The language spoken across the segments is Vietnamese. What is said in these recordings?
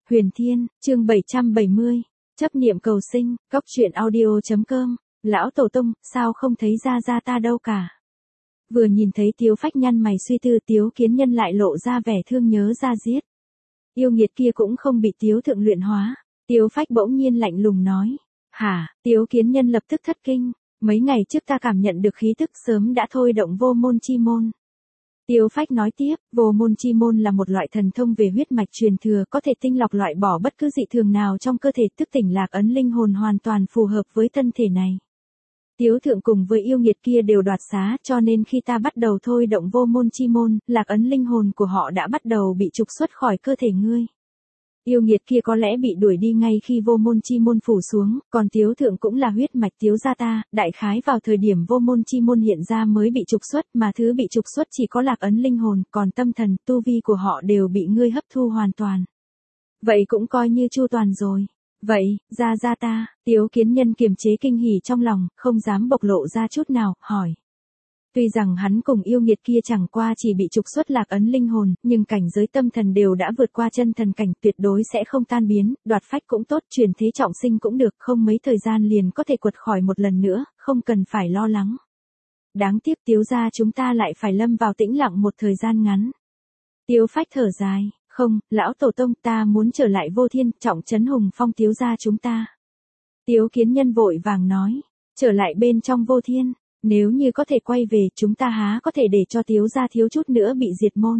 Huyền Thiên, chương 770, chấp niệm cầu sinh, góc truyện audio.com, lão tổ tông, sao không thấy ra ra ta đâu cả. Vừa nhìn thấy Tiếu Phách nhăn mày suy tư, Tiếu Kiến Nhân lại lộ ra vẻ thương nhớ ra giết. Yêu nghiệt kia cũng không bị Tiếu thượng luyện hóa. Tiếu Phách bỗng nhiên lạnh lùng nói. Hả? Tiếu Kiến Nhân lập tức thất kinh. Mấy ngày trước ta cảm nhận được khí tức sớm đã thôi động vô môn chi môn. Tiếu Phách nói tiếp, vô môn chi môn là một loại thần thông về huyết mạch truyền thừa, có thể tinh lọc loại bỏ bất cứ dị thường nào trong cơ thể, thức tỉnh lạc ấn linh hồn hoàn toàn phù hợp với thân thể này. Tiếu thượng cùng với yêu nghiệt kia đều đoạt xá, cho nên khi ta bắt đầu thôi động vô môn chi môn, lạc ấn linh hồn của họ đã bắt đầu bị trục xuất khỏi cơ thể ngươi. Yêu nghiệt kia có lẽ bị đuổi đi ngay khi vô môn chi môn phủ xuống, còn Tiếu thượng cũng là huyết mạch Tiếu gia ta, đại khái vào thời điểm vô môn chi môn hiện ra mới bị trục xuất, mà thứ bị trục xuất chỉ có lạc ấn linh hồn, còn tâm thần, tu vi của họ đều bị ngươi hấp thu hoàn toàn. Vậy cũng coi như chu toàn rồi. Vậy, gia ta, Tiếu Kiến Nhân kiềm chế kinh hỉ trong lòng, không dám bộc lộ ra chút nào, hỏi. Tuy rằng hắn cùng yêu nghiệt kia chẳng qua chỉ bị trục xuất lạc ấn linh hồn, nhưng cảnh giới tâm thần đều đã vượt qua chân thần cảnh, tuyệt đối sẽ không tan biến, đoạt phách cũng tốt, chuyển thế trọng sinh cũng được, không mấy thời gian liền có thể quật khỏi một lần nữa, không cần phải lo lắng. Đáng tiếc Tiếu gia chúng ta lại phải lâm vào tĩnh lặng một thời gian ngắn. Tiếu Phách thở dài, không, lão tổ tông, ta muốn trở lại vô thiên, trọng trấn hùng phong Tiếu gia chúng ta. Tiếu Kiến Nhân vội vàng nói, trở lại bên trong vô thiên. Nếu như có thể quay về, chúng ta há có thể để cho Tiếu gia thiếu chút nữa bị diệt môn.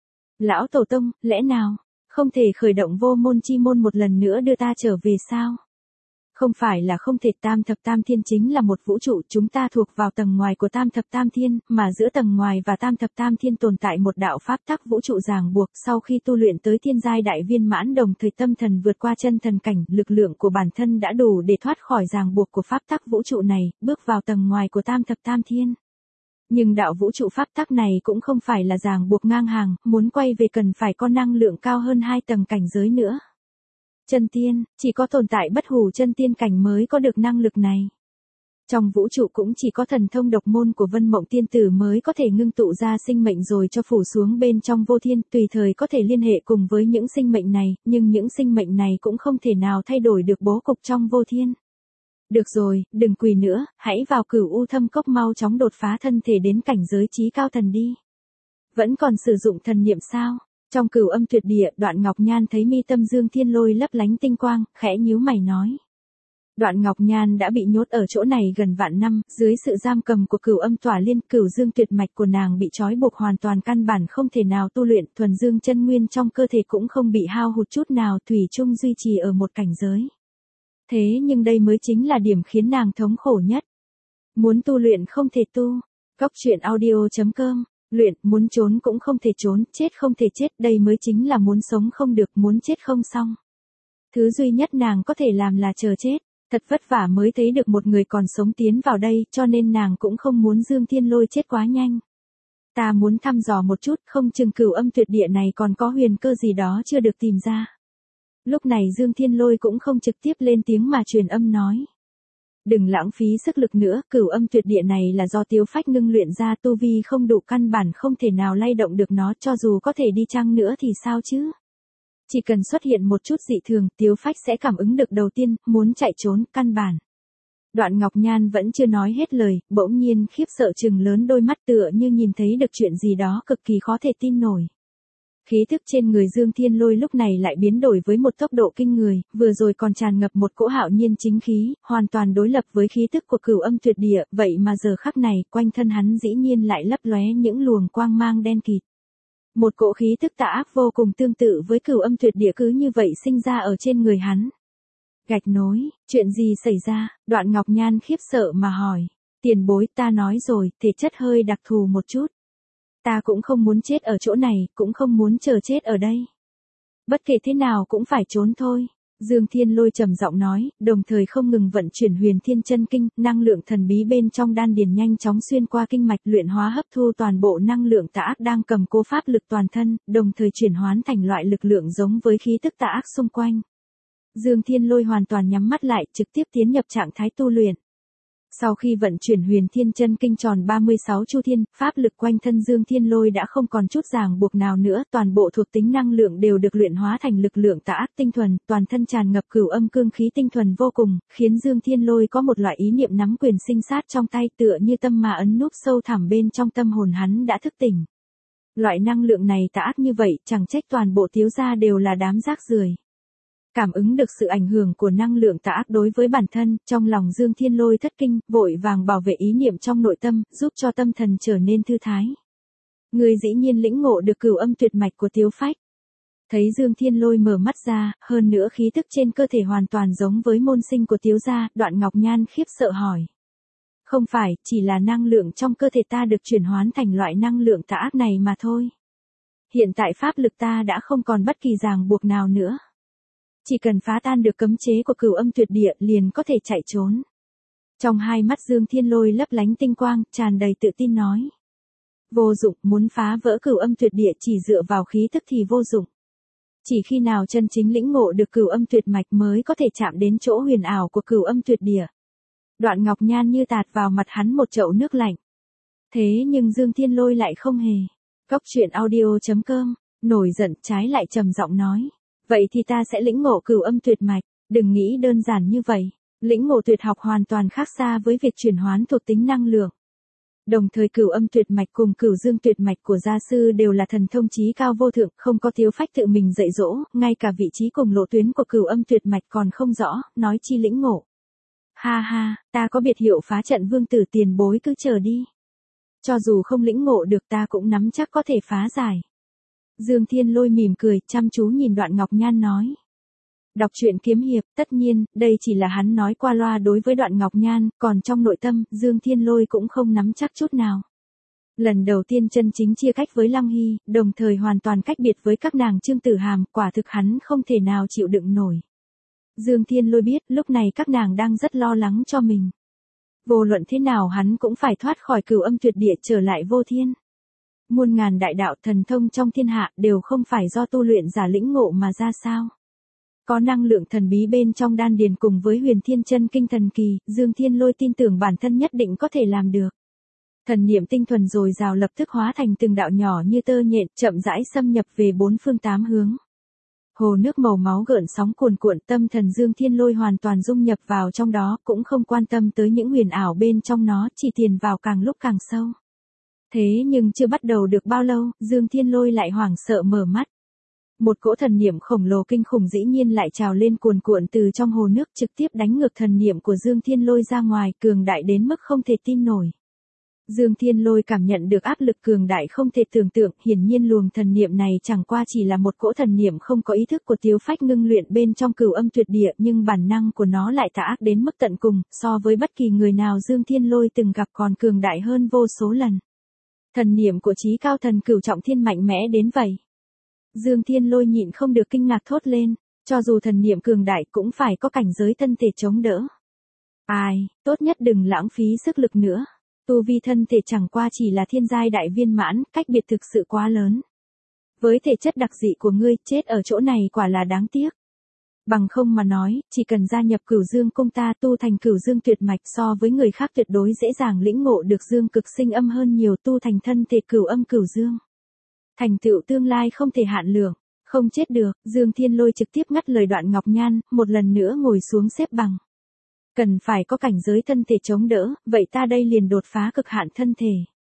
Lão tổ tông, lẽ nào không thể khởi động vô môn chi môn một lần nữa đưa ta trở về sao? Không phải là không thể, tam thập tam thiên chính là một vũ trụ, chúng ta thuộc vào tầng ngoài của tam thập tam thiên, mà giữa tầng ngoài và tam thập tam thiên tồn tại một đạo pháp tắc vũ trụ ràng buộc, sau khi tu luyện tới thiên giai đại viên mãn đồng thời tâm thần vượt qua chân thần cảnh, lực lượng của bản thân đã đủ để thoát khỏi ràng buộc của pháp tắc vũ trụ này, bước vào tầng ngoài của tam thập tam thiên. Nhưng đạo vũ trụ pháp tắc này cũng không phải là ràng buộc ngang hàng, muốn quay về cần phải có năng lượng cao hơn 2 tầng cảnh giới nữa. Chân tiên, chỉ có tồn tại bất hủ chân tiên cảnh mới có được năng lực này. Trong vũ trụ cũng chỉ có thần thông độc môn của Vân Mộng Tiên Tử mới có thể ngưng tụ ra sinh mệnh rồi cho phủ xuống bên trong vô thiên, tùy thời có thể liên hệ cùng với những sinh mệnh này, nhưng những sinh mệnh này cũng không thể nào thay đổi được bố cục trong vô thiên. Được rồi, đừng quỳ nữa, hãy vào Cửu U Thâm Cốc mau chóng đột phá thân thể đến cảnh giới chí cao thần đi. Vẫn còn sử dụng thần niệm sao? Trong Cửu Âm Tuyệt Địa, Đoạn Ngọc Nhan thấy mi tâm Dương Thiên Lôi lấp lánh tinh quang, khẽ nhíu mày nói. Đoạn Ngọc Nhan đã bị nhốt ở chỗ này gần vạn năm, dưới sự giam cầm của Cửu Âm Tỏa Liên, Cửu Dương tuyệt mạch của nàng bị trói buộc hoàn toàn, căn bản không thể nào tu luyện, thuần dương chân nguyên trong cơ thể cũng không bị hao hụt chút nào, thủy chung duy trì ở một cảnh giới. Thế nhưng đây mới chính là điểm khiến nàng thống khổ nhất. Muốn tu luyện không thể tu. Góc truyện audio.com. Luyện, muốn trốn cũng không thể trốn, chết không thể chết, đây mới chính là muốn sống không được, muốn chết không xong. Thứ duy nhất nàng có thể làm là chờ chết, thật vất vả mới thấy được một người còn sống tiến vào đây, cho nên nàng cũng không muốn Dương Thiên Lôi chết quá nhanh. Ta muốn thăm dò một chút, không chừng Cửu Âm Tuyệt Địa này còn có huyền cơ gì đó chưa được tìm ra. Lúc này Dương Thiên Lôi cũng không trực tiếp lên tiếng mà truyền âm nói. Đừng lãng phí sức lực nữa, Cửu Âm Tuyệt Địa này là do Tiếu Phách ngưng luyện ra, tu vi không đủ, căn bản không thể nào lay động được nó, cho dù có thể đi chăng nữa thì sao chứ? Chỉ cần xuất hiện một chút dị thường, Tiếu Phách sẽ cảm ứng được đầu tiên, muốn chạy trốn, căn bản. Đoạn Ngọc Nhan vẫn chưa nói hết lời, bỗng nhiên khiếp sợ trừng lớn đôi mắt tựa như nhìn thấy được chuyện gì đó cực kỳ khó thể tin nổi. Khí thức trên người Dương Thiên Lôi lúc này lại biến đổi với một tốc độ kinh người, vừa rồi còn tràn ngập một cỗ hạo nhiên chính khí, hoàn toàn đối lập với khí thức của Cửu Âm Tuyệt Địa, vậy mà giờ khắc này, quanh thân hắn dĩ nhiên lại lấp lóe những luồng quang mang đen kịt. Một cỗ khí thức tà ác vô cùng tương tự với Cửu Âm Tuyệt Địa cứ như vậy sinh ra ở trên người hắn. Gạch nối, chuyện gì xảy ra? Đoạn Ngọc Nhan khiếp sợ mà hỏi. Tiền bối, ta nói rồi, thể chất hơi đặc thù một chút. Ta cũng không muốn chết ở chỗ này, cũng không muốn chờ chết ở đây. Bất kể thế nào cũng phải trốn thôi. Dương Thiên Lôi trầm giọng nói, đồng thời không ngừng vận chuyển Huyền Thiên Chân Kinh, năng lượng thần bí bên trong đan điền nhanh chóng xuyên qua kinh mạch, luyện hóa hấp thu toàn bộ năng lượng tà ác đang cầm cố pháp lực toàn thân, đồng thời chuyển hóa thành loại lực lượng giống với khí tức tà ác xung quanh. Dương Thiên Lôi hoàn toàn nhắm mắt lại, trực tiếp tiến nhập trạng thái tu luyện. Sau khi vận chuyển Huyền Thiên Chân Kinh tròn 36 chu thiên, pháp lực quanh thân Dương Thiên Lôi đã không còn chút ràng buộc nào nữa, toàn bộ thuộc tính năng lượng đều được luyện hóa thành lực lượng tà ác tinh thuần, toàn thân tràn ngập cửu âm cương khí tinh thuần vô cùng, khiến Dương Thiên Lôi có một loại ý niệm nắm quyền sinh sát trong tay, tựa như tâm ma ấn núp sâu thẳm bên trong tâm hồn hắn đã thức tỉnh. Loại năng lượng này tà ác như vậy, chẳng trách toàn bộ Tiếu gia đều là đám rác rưởi. Cảm ứng được sự ảnh hưởng của năng lượng tà ác đối với bản thân, trong lòng Dương Thiên Lôi thất kinh, vội vàng bảo vệ ý niệm trong nội tâm, giúp cho tâm thần trở nên thư thái. Người dĩ nhiên lĩnh ngộ được cửu âm tuyệt mạch của Tiếu Phách. Thấy Dương Thiên Lôi mở mắt ra, hơn nữa khí tức trên cơ thể hoàn toàn giống với môn sinh của Tiếu gia, Đoạn Ngọc Nhan khiếp sợ hỏi. Không phải, chỉ là năng lượng trong cơ thể ta được chuyển hóa thành loại năng lượng tà ác này mà thôi. Hiện tại pháp lực ta đã không còn bất kỳ ràng buộc nào nữa. Chỉ cần phá tan được cấm chế của cửu âm tuyệt địa liền có thể chạy trốn. Trong hai mắt Dương Thiên Lôi lấp lánh tinh quang, tràn đầy tự tin nói. Vô dụng, muốn phá vỡ cửu âm tuyệt địa chỉ dựa vào khí tức thì vô dụng. Chỉ khi nào chân chính lĩnh ngộ được cửu âm tuyệt mạch mới có thể chạm đến chỗ huyền ảo của cửu âm tuyệt địa. Đoạn Ngọc Nhan như tạt vào mặt hắn một chậu nước lạnh. Thế nhưng Dương Thiên Lôi lại không hề. Cóc truyện audio.com, nổi giận trái lại trầm giọng nói. Vậy thì ta sẽ lĩnh ngộ cửu âm tuyệt mạch, đừng nghĩ đơn giản như vậy. Lĩnh ngộ tuyệt học hoàn toàn khác xa với việc chuyển hoán thuộc tính năng lượng. Đồng thời cửu âm tuyệt mạch cùng cửu dương tuyệt mạch của gia sư đều là thần thông chí cao vô thượng, không có Tiếu Phách tự mình dạy dỗ, ngay cả vị trí cùng lộ tuyến của cửu âm tuyệt mạch còn không rõ, nói chi lĩnh ngộ. Ha ha, ta có biệt hiệu phá trận vương tử tiền bối, cứ chờ đi. Cho dù không lĩnh ngộ được ta cũng nắm chắc có thể phá giải. Dương Thiên Lôi mỉm cười, chăm chú nhìn Đoạn Ngọc Nhan nói. Đọc truyện kiếm hiệp, tất nhiên, đây chỉ là hắn nói qua loa đối với Đoạn Ngọc Nhan, còn trong nội tâm, Dương Thiên Lôi cũng không nắm chắc chút nào. Lần đầu tiên chân chính chia cách với Lăng Hy, đồng thời hoàn toàn cách biệt với các nàng Trương Tử Hàm, quả thực hắn không thể nào chịu đựng nổi. Dương Thiên Lôi biết, lúc này các nàng đang rất lo lắng cho mình. Vô luận thế nào hắn cũng phải thoát khỏi cửu âm tuyệt địa trở lại vô thiên. Muôn ngàn đại đạo thần thông trong thiên hạ đều không phải do tu luyện giả lĩnh ngộ mà ra sao. Có năng lượng thần bí bên trong đan điền cùng với Huyền Thiên Chân Kinh thần kỳ, Dương Thiên Lôi tin tưởng bản thân nhất định có thể làm được. Thần niệm tinh thuần dồi dào lập tức hóa thành từng đạo nhỏ như tơ nhện, chậm rãi xâm nhập về bốn phương tám hướng. Hồ nước màu máu gợn sóng cuồn cuộn, tâm thần Dương Thiên Lôi hoàn toàn dung nhập vào trong đó, cũng không quan tâm tới những huyền ảo bên trong nó, chỉ tiền vào càng lúc càng sâu. Thế nhưng chưa bắt đầu được bao lâu, Dương Thiên Lôi lại hoảng sợ mở mắt. Một cỗ thần niệm khổng lồ kinh khủng dĩ nhiên lại trào lên cuồn cuộn từ trong hồ nước, trực tiếp đánh ngược thần niệm của Dương Thiên Lôi ra ngoài, cường đại đến mức không thể tin nổi. Dương Thiên Lôi cảm nhận được áp lực cường đại không thể tưởng tượng, hiển nhiên luồng thần niệm này chẳng qua chỉ là một cỗ thần niệm không có ý thức của Tiếu Phách ngưng luyện bên trong cửu âm tuyệt địa, nhưng bản năng của nó lại tà ác đến mức tận cùng, so với bất kỳ người nào Dương Thiên Lôi từng gặp còn cường đại hơn vô số lần. Thần niệm của chí cao thần cửu trọng thiên mạnh mẽ đến vậy. Dương Thiên Lôi nhịn không được kinh ngạc thốt lên, cho dù thần niệm cường đại cũng phải có cảnh giới thân thể chống đỡ. Ai, tốt nhất đừng lãng phí sức lực nữa. Tu vi thân thể chẳng qua chỉ là thiên giai đại viên mãn, cách biệt thực sự quá lớn. Với thể chất đặc dị của ngươi, chết ở chỗ này quả là đáng tiếc. Bằng không mà nói, chỉ cần gia nhập cửu dương cung ta tu thành cửu dương tuyệt mạch so với người khác tuyệt đối dễ dàng lĩnh ngộ được dương cực sinh âm hơn nhiều, tu thành thân thể cửu âm cửu dương. Thành tựu tương lai không thể hạn lượng, không chết được. Dương Thiên Lôi trực tiếp ngắt lời Đoạn Ngọc Nhan, một lần nữa ngồi xuống xếp bằng. Cần phải có cảnh giới thân thể chống đỡ, vậy ta đây liền đột phá cực hạn thân thể.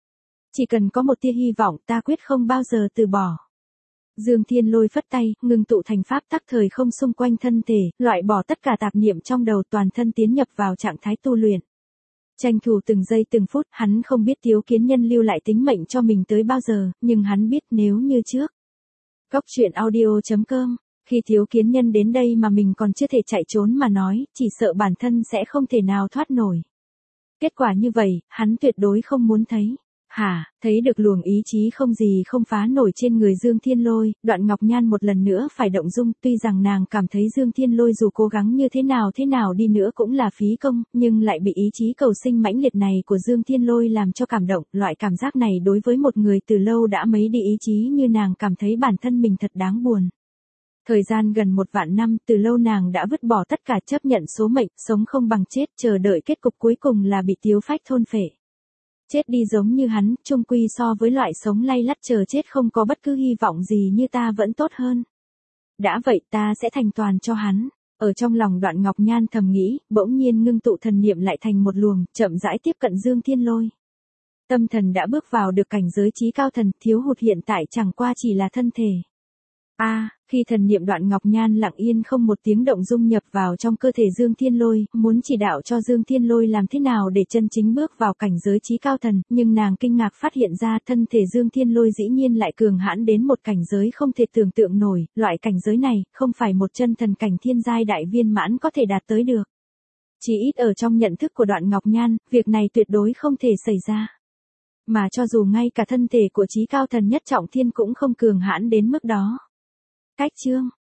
Chỉ cần có một tia hy vọng ta quyết không bao giờ từ bỏ. Dương Thiên Lôi phất tay, ngừng tụ thành pháp tắc thời không xung quanh thân thể, loại bỏ tất cả tạp niệm trong đầu, toàn thân tiến nhập vào trạng thái tu luyện. Tranh thủ từng giây từng phút, hắn không biết Tiếu Kiến Nhân lưu lại tính mệnh cho mình tới bao giờ, nhưng hắn biết nếu như trước. Cóc truyện audio.com, khi Tiếu Kiến Nhân đến đây mà mình còn chưa thể chạy trốn mà nói, chỉ sợ bản thân sẽ không thể nào thoát nổi. Kết quả như vậy, hắn tuyệt đối không muốn thấy. Thấy được luồng ý chí không gì không phá nổi trên người Dương Thiên Lôi, Đoạn Ngọc Nhan một lần nữa phải động dung, tuy rằng nàng cảm thấy Dương Thiên Lôi dù cố gắng như thế nào đi nữa cũng là phí công, nhưng lại bị ý chí cầu sinh mãnh liệt này của Dương Thiên Lôi làm cho cảm động, loại cảm giác này đối với một người từ lâu đã mấy đi ý chí như nàng cảm thấy bản thân mình thật đáng buồn. Thời gian gần 1 vạn năm, từ lâu nàng đã vứt bỏ tất cả, chấp nhận số mệnh, sống không bằng chết, chờ đợi kết cục cuối cùng là bị Tiếu Phách thôn phệ. Chết đi giống như hắn, chung quy so với loại sống lay lắt chờ chết không có bất cứ hy vọng gì như ta vẫn tốt hơn. Đã vậy ta sẽ thành toàn cho hắn. Ở trong lòng Đoạn Ngọc Nhan thầm nghĩ, bỗng nhiên ngưng tụ thần niệm lại thành một luồng, chậm rãi tiếp cận Dương Thiên Lôi. Tâm thần đã bước vào được cảnh giới chí cao thần, thiếu hụt hiện tại chẳng qua chỉ là thân thể. Khi thần niệm Đoạn Ngọc Nhan lặng yên không một tiếng động dung nhập vào trong cơ thể Dương Thiên Lôi, muốn chỉ đạo cho Dương Thiên Lôi làm thế nào để chân chính bước vào cảnh giới chí cao thần, nhưng nàng kinh ngạc phát hiện ra thân thể Dương Thiên Lôi dĩ nhiên lại cường hãn đến một cảnh giới không thể tưởng tượng nổi, loại cảnh giới này, không phải một chân thần cảnh thiên giai đại viên mãn có thể đạt tới được. Chỉ ít ở trong nhận thức của Đoạn Ngọc Nhan, việc này tuyệt đối không thể xảy ra. Mà cho dù ngay cả thân thể của chí cao thần nhất trọng thiên cũng không cường hãn đến mức đó. Cách chương